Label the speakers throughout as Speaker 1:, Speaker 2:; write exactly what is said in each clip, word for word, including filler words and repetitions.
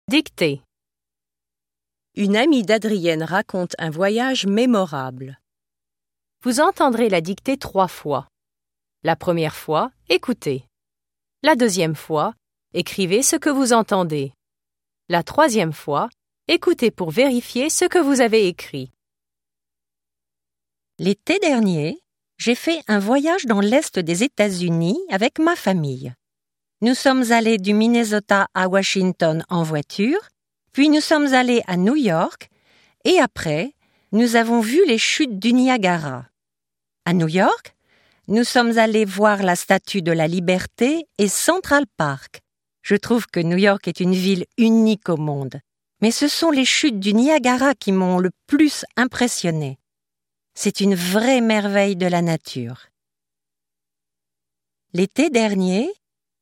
Speaker 1: Dictée. Une amie d'Adrienne raconte un voyage mémorable. Vous entendrez la dictée trois fois. La première fois, écoutez. La deuxième fois, écrivez ce que vous entendez. La troisième fois, écoutez pour vérifier ce que vous avez écrit.
Speaker 2: L'été dernier, j'ai fait un voyage dans l'Est des États-Unis avec ma famille. Nous sommes allés du Minnesota à Washington en voiture, puis nous sommes allés à New York et après, nous avons vu les chutes du Niagara. À New York, nous sommes allés voir la Statue de la Liberté et Central Park. Je trouve que New York est une ville unique au monde, mais ce sont les chutes du Niagara qui m'ont le plus impressionné. C'est une vraie merveille de la nature. L'été dernier,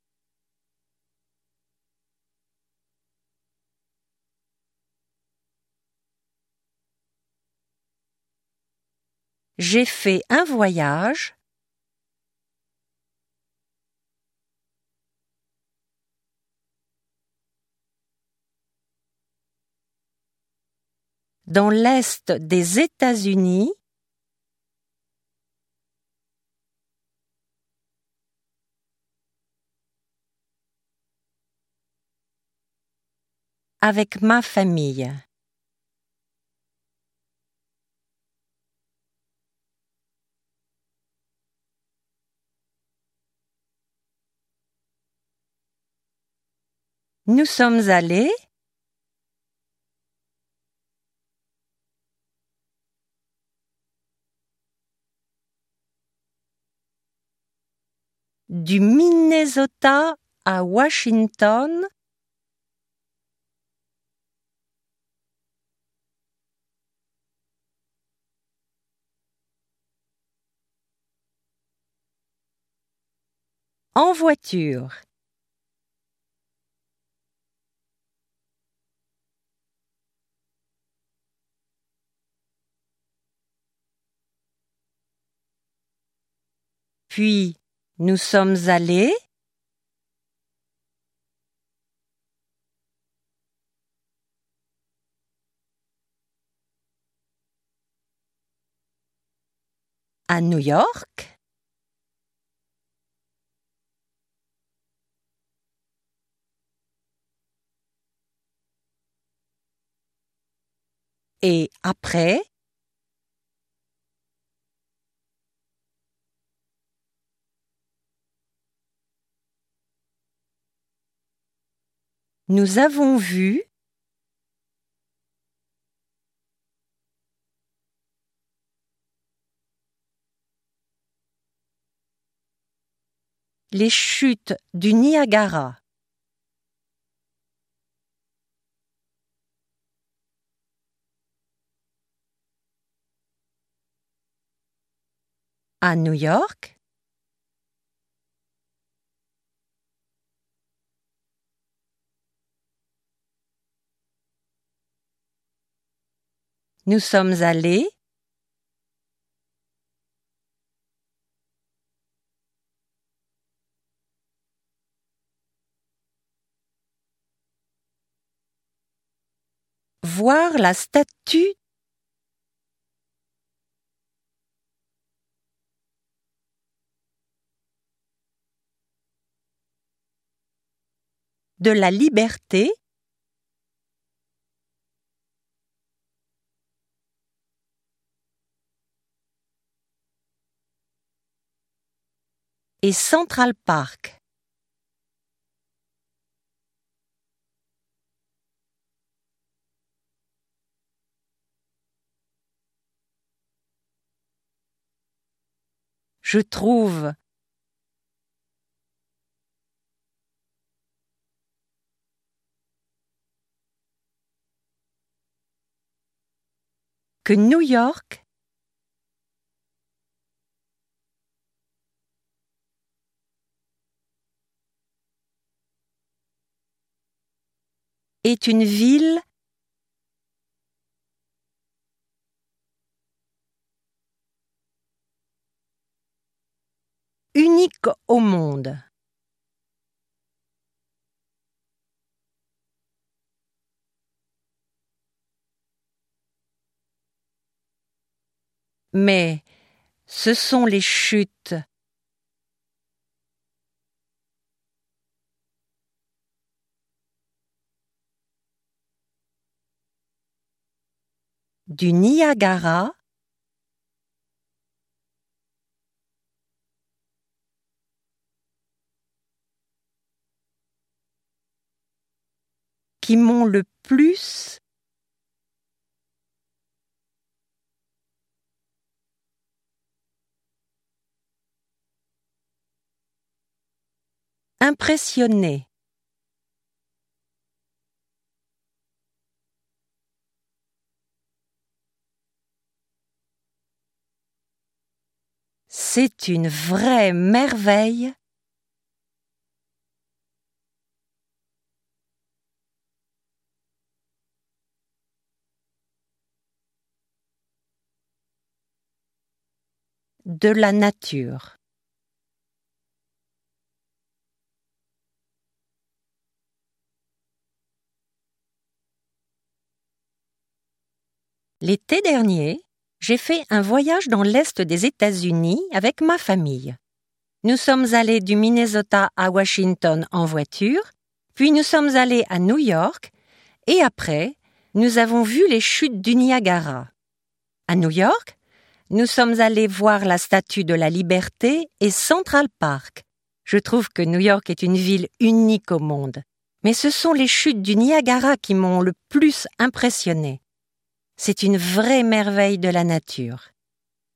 Speaker 2: j'ai fait un voyage dans l'Est des États-Unis avec ma famille. Nous sommes allés du Minnesota à Washington en voiture. Puis, nous sommes allés à New York et après, nous avons vu les chutes du Niagara. À New York nous sommes allés voir la statue de la Liberté et Central Park. Je trouve que New York est une ville unique au monde. Mais ce sont les chutes du Niagara qui m'ont le plus impressionné. C'est une vraie merveille de la nature. L'été dernier, j'ai fait un voyage dans l'Est des États-Unis avec ma famille. Nous sommes allés du Minnesota à Washington en voiture, puis nous sommes allés à New York, et après, nous avons vu les chutes du Niagara. À New York, nous sommes allés voir la Statue de la Liberté et Central Park. Je trouve que New York est une ville unique au monde. Mais ce sont les chutes du Niagara qui m'ont le plus impressionné. C'est une vraie merveille de la nature.